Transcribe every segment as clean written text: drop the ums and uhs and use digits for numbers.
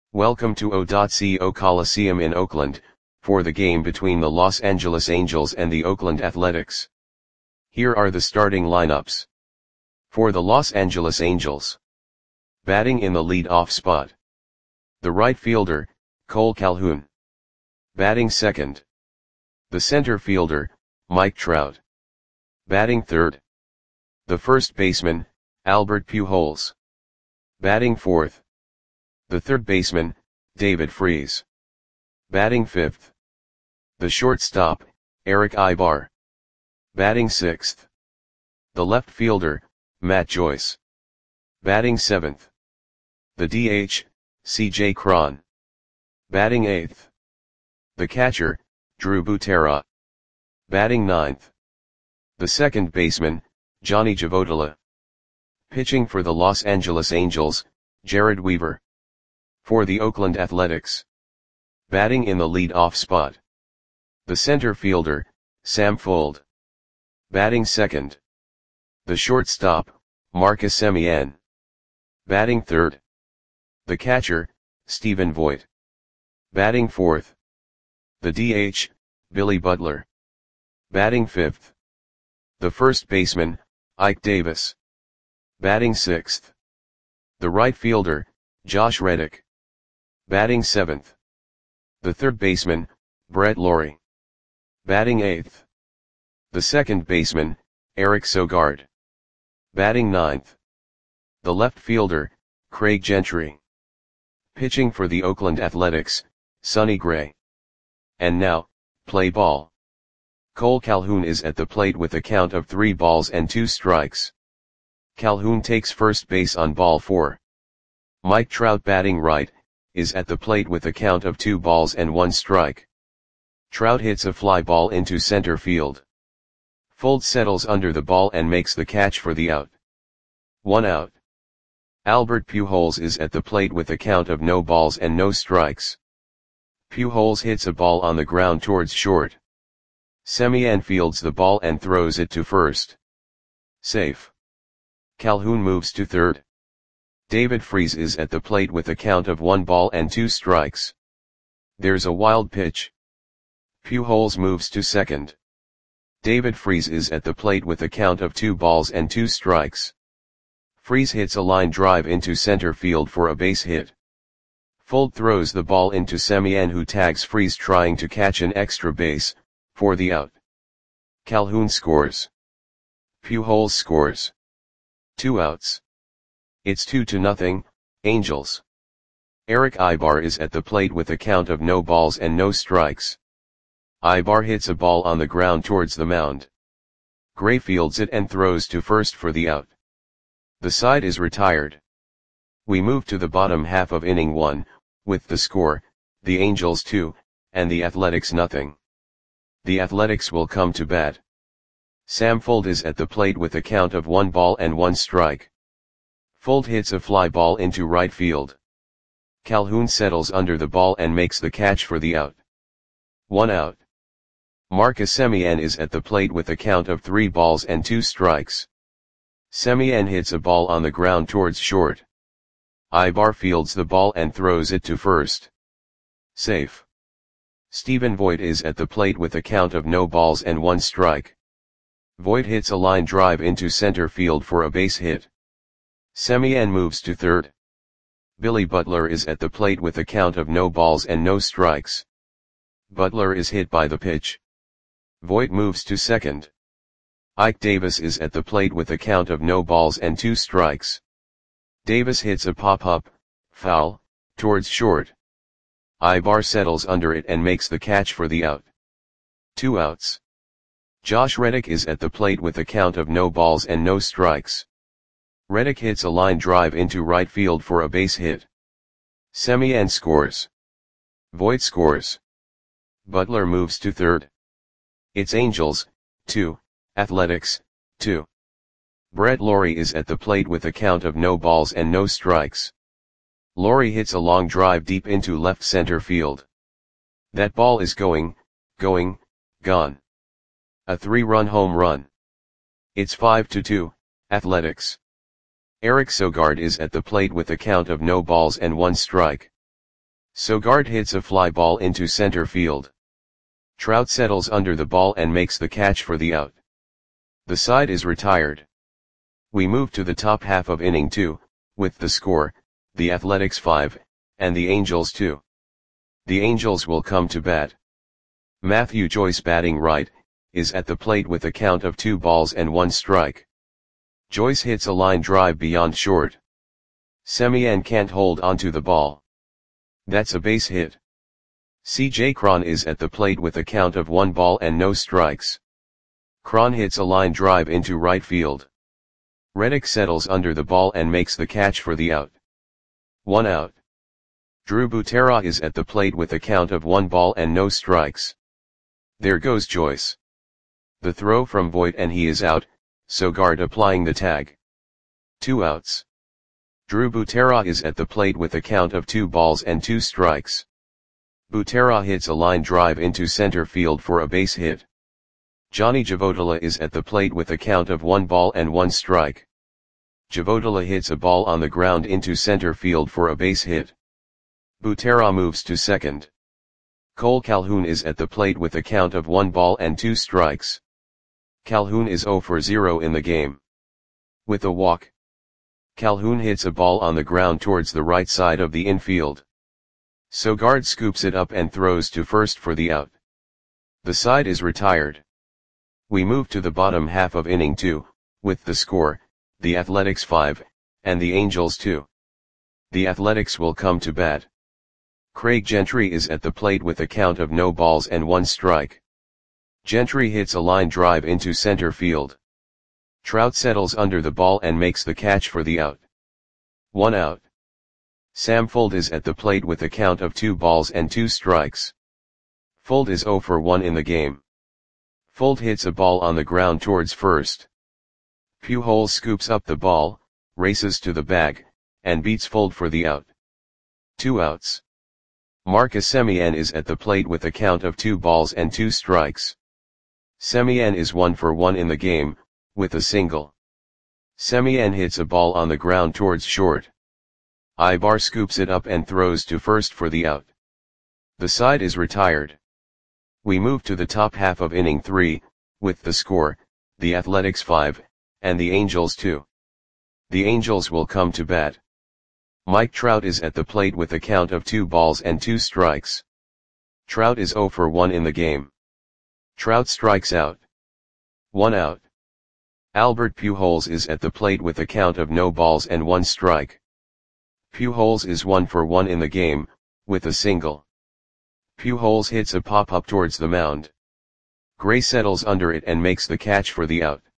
Welcome to O.CO Coliseum in Oakland, for the game between the Los Angeles Angels and the Oakland Athletics. Here are the starting lineups. For the Los Angeles Angels. Batting in the lead-off spot. The right fielder, Cole Calhoun. Batting second. The center fielder, Mike Trout. Batting third. The first baseman, Albert Pujols. Batting fourth. The third baseman, David Freese. Batting fifth. The shortstop, Erick Aybar. Batting sixth. The left fielder, Matt Joyce. Batting seventh. The DH, C.J. Cron. Batting eighth. The catcher, Drew Butera. Batting ninth. The second baseman, Johnny Javotila. Pitching for the Los Angeles Angels, Jared Weaver. For the Oakland Athletics. Batting in the lead-off spot. The center fielder, Sam Fuld. Batting second. The shortstop, Marcus Semien. Batting third. The catcher, Stephen Vogt. Batting fourth. The DH, Billy Butler. Batting fifth. The first baseman, Ike Davis. Batting sixth. The right fielder, Josh Reddick. Batting seventh. The third baseman, Brett Lawrie. Batting eighth. The second baseman, Eric Sogard. Batting ninth. The left fielder, Craig Gentry. Pitching for the Oakland Athletics, Sonny Gray. And now, play ball. Cole Calhoun is at the plate with a count of 3 balls and 2 strikes. Calhoun takes first base on ball 4. Mike Trout, batting right, is at the plate with a count of 2 balls and 1 strike. Trout hits a fly ball into center field. Fuld settles under the ball and makes the catch for the out. 1 out. Albert Pujols is at the plate with a count of no balls and no strikes. Pujols hits a ball on the ground towards short. Semien fields the ball and throws it to first. Safe. Calhoun moves to third. David Freese is at the plate with a count of 1 ball and 2 strikes. There's a wild pitch. Pujols moves to second. David Freese is at the plate with a count of 2 balls and 2 strikes. Freese hits a line drive into center field for a base hit. Fuld throws the ball into Semien, who tags Freese trying to catch an extra base, for the out. Calhoun scores. Pujols scores. 2 outs. It's 2-0, Angels. Erick Aybar is at the plate with a count of no balls and no strikes. Aybar hits a ball on the ground towards the mound. Gray fields it and throws to first for the out. The side is retired. We move to the bottom half of inning 1, with the score, the Angels 2, and the Athletics 0. The Athletics will come to bat. Sam Fuld is at the plate with a count of 1 ball and 1 strike. Fuld hits a fly ball into right field. Calhoun settles under the ball and makes the catch for the out. 1 out. Marcus Semien is at the plate with a count of 3 balls and 2 strikes. Semien hits a ball on the ground towards short. Aybar fields the ball and throws it to first. Safe. Stephen Vogt is at the plate with a count of no balls and 1 strike. Vogt hits a line drive into center field for a base hit. Semien moves to third. Billy Butler is at the plate with a count of no balls and no strikes. Butler is hit by the pitch. Vogt moves to second. Ike Davis is at the plate with a count of no balls and 2 strikes. Davis hits a pop-up, foul, towards short. Aybar settles under it and makes the catch for the out. 2 outs. Josh Reddick is at the plate with a count of no balls and no strikes. Reddick hits a line drive into right field for a base hit. Semien scores. Vogt scores. Butler moves to third. It's Angels, 2, Athletics, 2. Brett Lawrie is at the plate with a count of no balls and no strikes. Lawrie hits a long drive deep into left center field. That ball is gone. A 3-run home run. It's 5-2, Athletics. Eric Sogard is at the plate with a count of no balls and 1 strike. Sogard hits a fly ball into center field. Trout settles under the ball and makes the catch for the out. The side is retired. We move to the top half of inning 2, with the score, the Athletics 5, and the Angels 2. The Angels will come to bat. Matthew Joyce, batting right, is at the plate with a count of 2 balls and 1 strike. Joyce hits a line drive beyond short. Semien can't hold onto the ball. That's a base hit. C.J. Cron is at the plate with a count of 1 ball and no strikes. Cron hits a line drive into right field. Reddick settles under the ball and makes the catch for the out. 1 out. Drew Butera is at the plate with a count of 1 ball and no strikes. There goes Joyce. The throw from Voit and he is out, Sogard applying the tag. 2 outs. Drew Butera is at the plate with a count of 2 balls and 2 strikes. Butera hits a line drive into center field for a base hit. Johnny Javotola is at the plate with a count of 1 ball and 1 strike. Javotola hits a ball on the ground into center field for a base hit. Butera moves to second. Cole Calhoun is at the plate with a count of 1 ball and 2 strikes. Calhoun is 0 for 0 in the game. With a walk, Calhoun hits a ball on the ground towards the right side of the infield. Sogard scoops it up and throws to first for the out. The side is retired. We move to the bottom half of inning 2, with the score, the Athletics 5, and the Angels 2. The Athletics will come to bat. Craig Gentry is at the plate with a count of no balls and 1 strike. Gentry hits a line drive into center field. Trout settles under the ball and makes the catch for the out. 1 out. Sam Fuld is at the plate with a count of 2 balls and 2 strikes. Fuld is 0 for 1 in the game. Fuld hits a ball on the ground towards first. Pujols scoops up the ball, races to the bag, and beats Fuld for the out. 2 outs. Marcus Semien is at the plate with a count of 2 balls and 2 strikes. Semien is 1 for 1 in the game, with a single. Semien hits a ball on the ground towards short. Ibar scoops it up and throws to first for the out. The side is retired. We move to the top half of inning 3, with the score, the Athletics 5, and the Angels 2. The Angels will come to bat. Mike Trout is at the plate with a count of 2 balls and 2 strikes. Trout is 0 for 1 in the game. Trout strikes out. 1 out. Albert Pujols is at the plate with a count of no balls and 1 strike. Pujols is 1 for 1 in the game, with a single. Pujols hits a pop-up towards the mound. Gray settles under it and makes the catch for the out.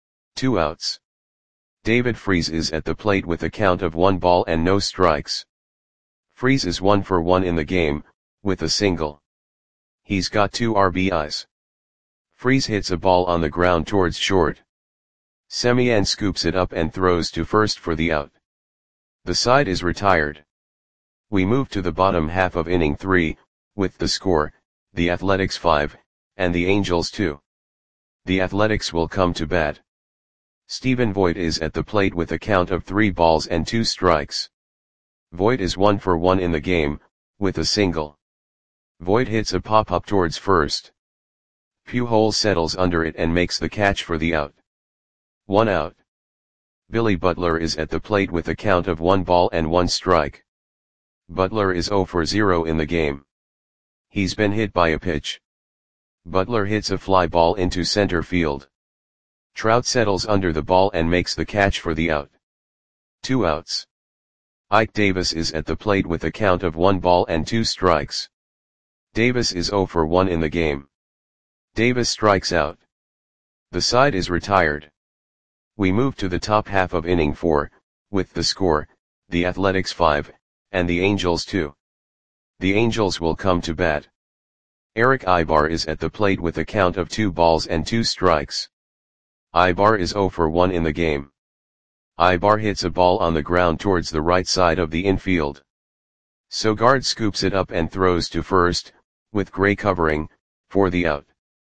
2 outs. David Freese is at the plate with a count of 1 ball and no strikes. Freese is 1 for 1 in the game, with a single. He's got 2 RBIs. Freese hits a ball on the ground towards short. Semien scoops it up and throws to first for the out. The side is retired. We move to the bottom half of inning 3, with the score, the Athletics 5, and the Angels 2. The Athletics will come to bat. Stephen Voit is at the plate with a count of 3 balls and 2 strikes. Voit is 1 for 1 in the game, with a single. Voit hits a pop-up towards first. Pujols settles under it and makes the catch for the out. 1 out. Billy Butler is at the plate with a count of 1 ball and 1 strike. Butler is 0 for 0 in the game. He's been hit by a pitch. Butler hits a fly ball into center field. Trout settles under the ball and makes the catch for the out. 2 outs. Ike Davis is at the plate with a count of 1 ball and 2 strikes. Davis is 0 for 1 in the game. Davis strikes out. The side is retired. We move to the top half of inning 4, with the score, the Athletics 5, and the Angels 2. The Angels will come to bat. Eric Ibar is at the plate with a count of 2 balls and 2 strikes. Ibar is 0 for 1 in the game. Ibar hits a ball on the ground towards the right side of the infield. Sogard scoops it up and throws to first, with Gray covering, for the out.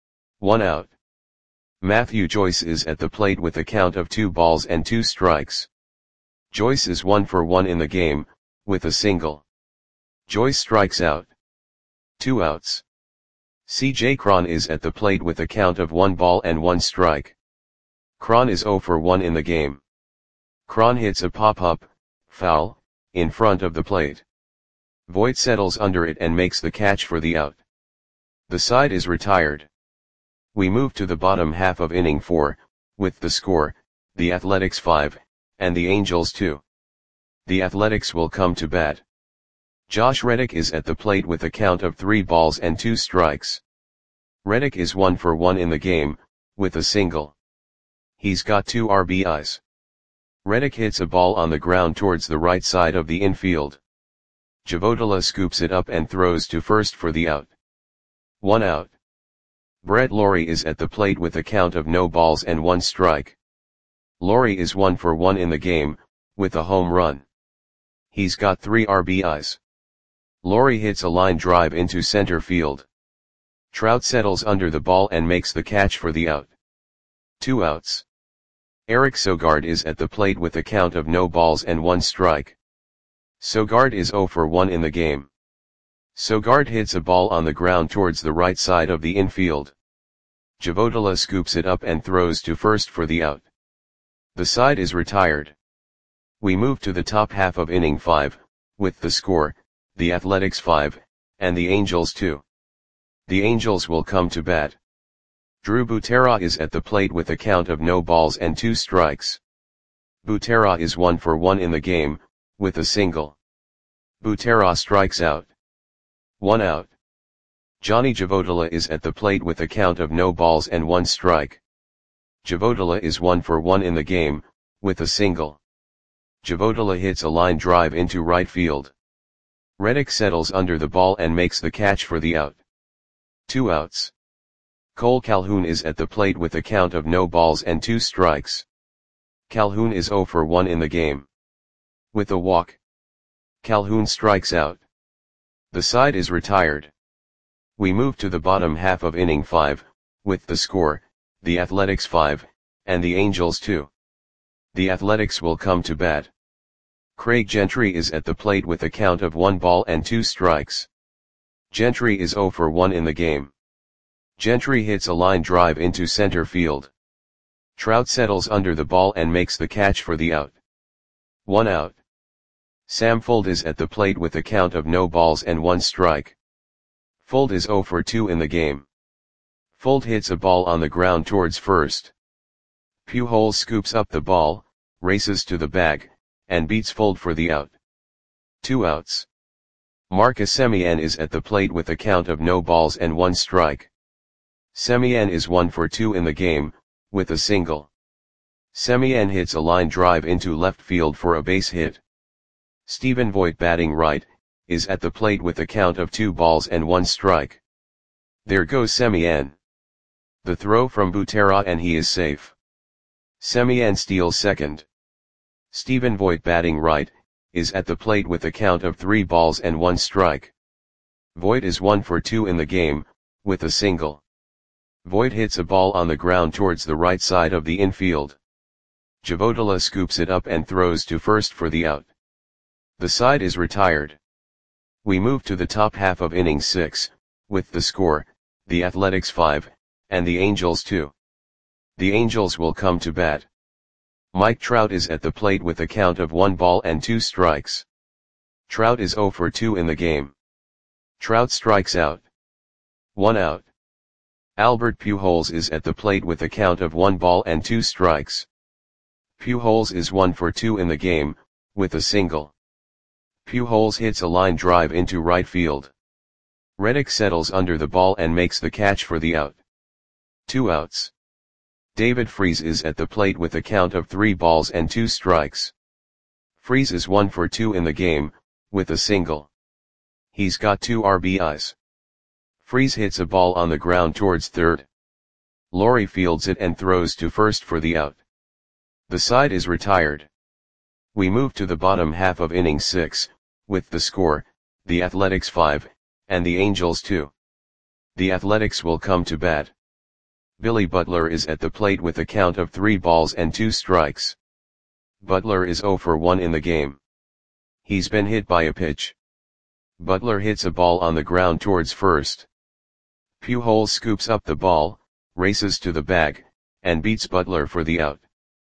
1 out. Matthew Joyce is at the plate with a count of 2 balls and 2 strikes. Joyce is 1 for 1 in the game, with a single. Joyce strikes out. 2 outs. CJ Cron is at the plate with a count of 1 ball and 1 strike. Cron is 0 for 1 in the game. Cron hits a pop-up, foul, in front of the plate. Voit settles under it and makes the catch for the out. The side is retired. We move to the bottom half of inning 4, with the score, the Athletics 5, and the Angels 2. The Athletics will come to bat. Josh Reddick is at the plate with a count of 3 balls and 2 strikes. Reddick is 1 for 1 in the game, with a single. He's got 2 RBIs. Reddick hits a ball on the ground towards the right side of the infield. Javotola scoops it up and throws to first for the out. 1 out. Brett Lawrie is at the plate with a count of no balls and 1 strike. Lawrie is 1 for 1 in the game, with a home run. He's got 3 RBIs. Lawrie hits a line drive into center field. Trout settles under the ball and makes the catch for the out. 2 outs. Eric Sogard is at the plate with a count of no balls and 1 strike. Sogard is 0 for 1 in the game. Sogard hits a ball on the ground towards the right side of the infield. Javotola scoops it up and throws to first for the out. The side is retired. We move to the top half of inning 5, with the score, the Athletics 5, and the Angels 2. The Angels will come to bat. Drew Butera is at the plate with a count of no balls and 2 strikes. Butera is 1 for 1 in the game, with a single. Butera strikes out. 1 out. Johnny Javotola is at the plate with a count of no balls and 1 strike. Javotola is 1 for 1 in the game, with a single. Javotola hits a line drive into right field. Reddick settles under the ball and makes the catch for the out. 2 outs. Cole Calhoun is at the plate with a count of no balls and 2 strikes. Calhoun is 0 for 1 in the game. With a walk, Calhoun strikes out. The side is retired. We move to the bottom half of inning 5, with the score, the Athletics 5, and the Angels 2. The Athletics will come to bat. Craig Gentry is at the plate with a count of 1 ball and 2 strikes. Gentry is 0 for 1 in the game. Gentry hits a line drive into center field. Trout settles under the ball and makes the catch for the out. 1 out. Sam Fuld is at the plate with a count of no balls and 1 strike. Fuld is 0 for 2 in the game. Fuld hits a ball on the ground towards first. Pujols scoops up the ball, races to the bag, and beats Fuld for the out. 2 outs. Marcus Semien is at the plate with a count of no balls and 1 strike. Semien is 1 for 2 in the game, with a single. Semien hits a line drive into left field for a base hit. Stephen Voit, batting right, is at the plate with a count of 2 balls and 1 strike. There goes Semien. The throw from Butera and he is safe. Semien steals second. Stephen Voit, batting right, is at the plate with a count of 3 balls and 1 strike. Voit is 1 for 2 in the game, with a single. Voit hits a ball on the ground towards the right side of the infield. Javotola scoops it up and throws to first for the out. The side is retired. We move to the top half of inning 6, with the score, the Athletics 5, and the Angels 2. The Angels will come to bat. Mike Trout is at the plate with a count of 1 ball and 2 strikes. Trout is 0 for 2 in the game. Trout strikes out. 1 out. Albert Pujols is at the plate with a count of 1 ball and 2 strikes. Pujols is 1 for 2 in the game, with a single. Pujols hits a line drive into right field. Reddick settles under the ball and makes the catch for the out. 2 outs. David Freese is at the plate with a count of 3 balls and 2 strikes. Freese is 1 for 2 in the game, with a single. He's got 2 RBIs. Freese hits a ball on the ground towards third. Lawrie fields it and throws to first for the out. The side is retired. We move to the bottom half of inning 6, with the score, the Athletics 5, and the Angels 2. The Athletics will come to bat. Billy Butler is at the plate with a count of 3 balls and 2 strikes. Butler is 0 for 1 in the game. He's been hit by a pitch. Butler hits a ball on the ground towards first. Pujols scoops up the ball, races to the bag, and beats Butler for the out.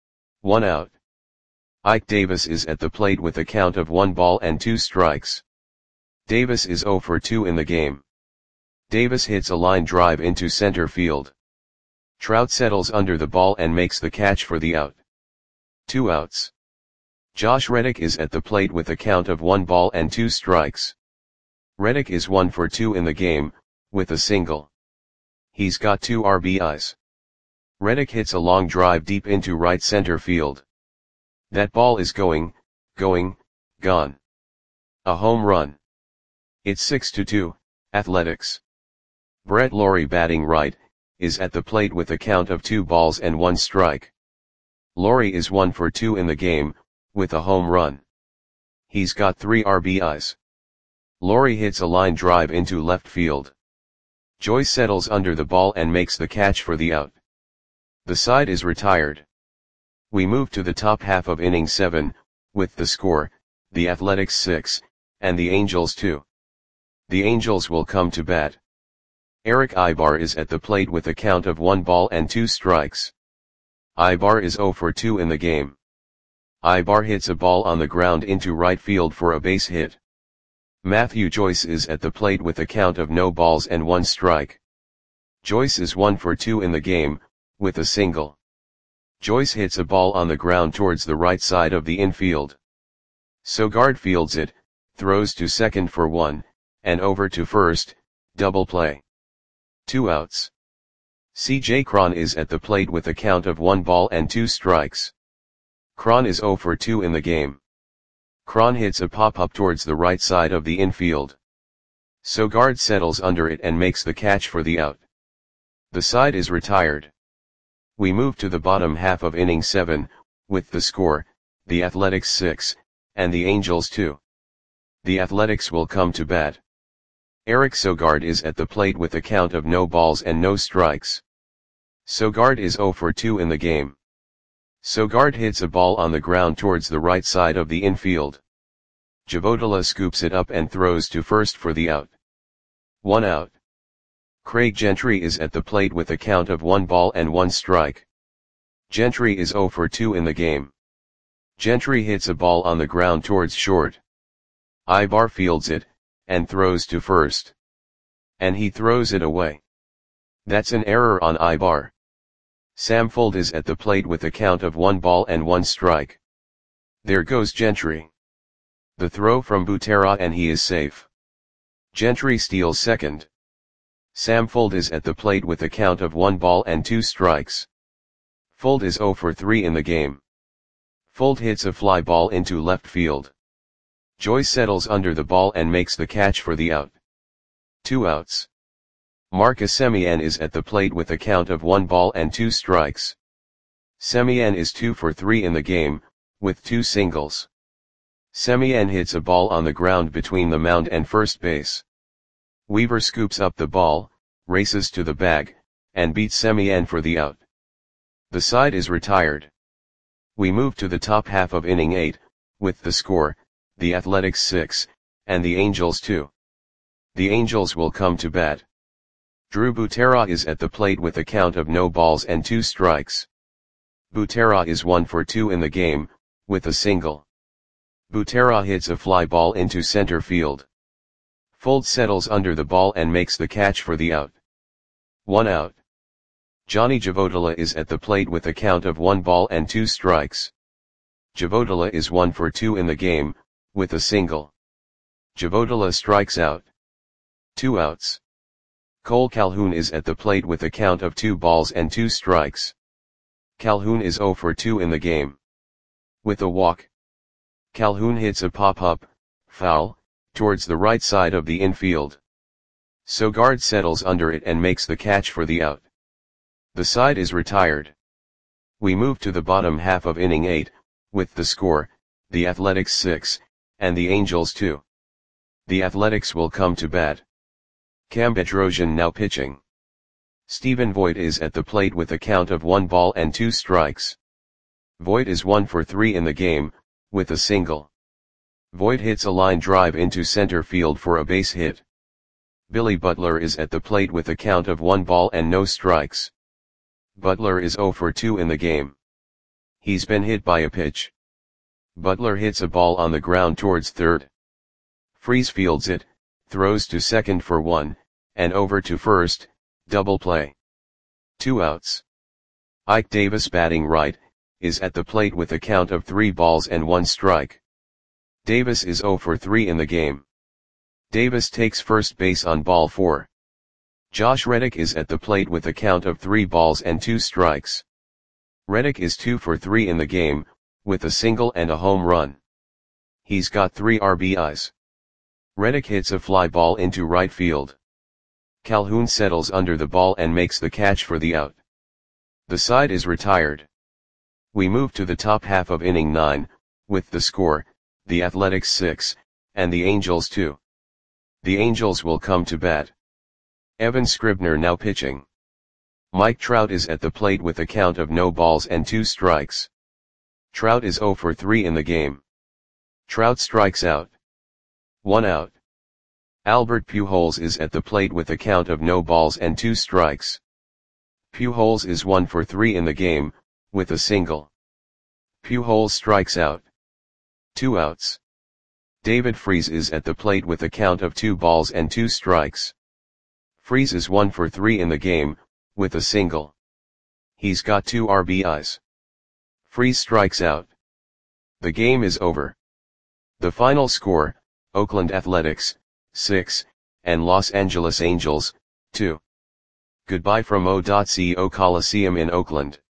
1 out. Ike Davis is at the plate with a count of 1 ball and 2 strikes. Davis is 0 for 2 in the game. Davis hits a line drive into center field. Trout settles under the ball and makes the catch for the out. 2 outs. Josh Reddick is at the plate with a count of 1 ball and 2 strikes. Reddick is 1 for 2 in the game, with a single. He's got 2 RBIs. Reddick hits a long drive deep into right center field. That ball is going, gone. A home run. It's 6-2, Athletics. Brett Lawrie, batting right, is at the plate with a count of 2 balls and 1 strike. Lawrie is 1 for 2 in the game, with a home run. He's got 3 RBIs. Lawrie hits a line drive into left field. Joyce settles under the ball and makes the catch for the out. The side is retired. We move to the top half of inning 7, with the score, the Athletics 6, and the Angels 2. The Angels will come to bat. Erick Aybar is at the plate with a count of 1 ball and 2 strikes. Aybar is 0 for 2 in the game. Aybar hits a ball on the ground into right field for a base hit. Matthew Joyce is at the plate with a count of no balls and 1 strike. Joyce is 1 for 2 in the game, with a single. Joyce hits a ball on the ground towards the right side of the infield. Sogard fields it, throws to second for 1, and over to first, double play. 2 outs. C.J. Cron is at the plate with a count of 1 ball and 2 strikes. Cron is 0 for 2 in the game. Cron hits a pop-up towards the right side of the infield. Sogard settles under it and makes the catch for the out. The side is retired. We move to the bottom half of inning 7, with the score, the Athletics 6, and the Angels 2. The Athletics will come to bat. Eric Sogard is at the plate with a count of no balls and no strikes. Sogard is 0 for 2 in the game. Sogard hits a ball on the ground towards the right side of the infield. Javodala scoops it up and throws to first for the out. 1 out. Craig Gentry is at the plate with a count of 1 ball and 1 strike. Gentry is 0 for 2 in the game. Gentry hits a ball on the ground towards short. Aybar fields it, and throws to first. And he throws it away. That's an error on Aybar. Sam Fuld is at the plate with a count of 1 ball and 1 strike. There goes Gentry. The throw from Butera and he is safe. Gentry steals second. Sam Fuld is at the plate with a count of 1 ball and 2 strikes. Fuld is 0 for 3 in the game. Fuld hits a fly ball into left field. Joyce settles under the ball and makes the catch for the out. 2 outs. Marcus Semien is at the plate with a count of 1 ball and 2 strikes. Semien is 2 for 3 in the game, with 2 singles. Semien hits a ball on the ground between the mound and first base. Weaver scoops up the ball, races to the bag, and beats Semien for the out. The side is retired. We move to the top half of inning 8, with the score, the Athletics 6, and the Angels 2. The Angels will come to bat. Drew Butera is at the plate with a count of no balls and 2 strikes. Butera is 1 for 2 in the game, with a single. Butera hits a fly ball into center field. Fuld settles under the ball and makes the catch for the out. 1 out. Johnny Javodala is at the plate with a count of 1 ball and 2 strikes. Javodala is 1 for 2 in the game, with a single. Javodala strikes out. 2 outs. Cole Calhoun is at the plate with a count of 2 balls and 2 strikes. Calhoun is 0 for 2 in the game. With a walk. Calhoun hits a pop-up, foul, towards the right side of the infield. Sogard settles under it and makes the catch for the out. The side is retired. We move to the bottom half of inning 8, with the score, the Athletics 6, and the Angels 2. The Athletics will come to bat. Cam Bedrosian now pitching. Stephen Voit is at the plate with a count of 1 ball and 2 strikes. Voit is 1 for 3 in the game, with a single. Voit hits a line drive into center field for a base hit. Billy Butler is at the plate with a count of 1 ball and no strikes. Butler is 0 for 2 in the game. He's been hit by a pitch. Butler hits a ball on the ground towards third. Freese fields it, throws to second for 1, and over to first, double play. 2 outs. Ike Davis, batting right, is at the plate with a count of 3 balls and 1 strike. Davis is 0 for 3 in the game. Davis takes first base on ball 4. Josh Reddick is at the plate with a count of 3 balls and 2 strikes. Reddick is 2 for 3 in the game, with a single and a home run. He's got 3 RBIs. Reddick hits a fly ball into right field. Calhoun settles under the ball and makes the catch for the out. The side is retired. We move to the top half of inning 9, with the score, the Athletics 6, and the Angels 2. The Angels will come to bat. Evan Scribner now pitching. Mike Trout is at the plate with a count of no balls and 2 strikes. Trout is 0 for 3 in the game. Trout strikes out. 1 out. Albert Pujols is at the plate with a count of no balls and 2 strikes. Pujols is 1 for 3 in the game, with a single. Pujols strikes out. 2 outs. David Freese is at the plate with a count of 2 balls and 2 strikes. Freese is 1 for 3 in the game, with a single. He's got 2 RBIs. Freese strikes out. The game is over. The final score, Oakland Athletics, 6, and Los Angeles Angels, 2. Goodbye from O.CO Coliseum in Oakland.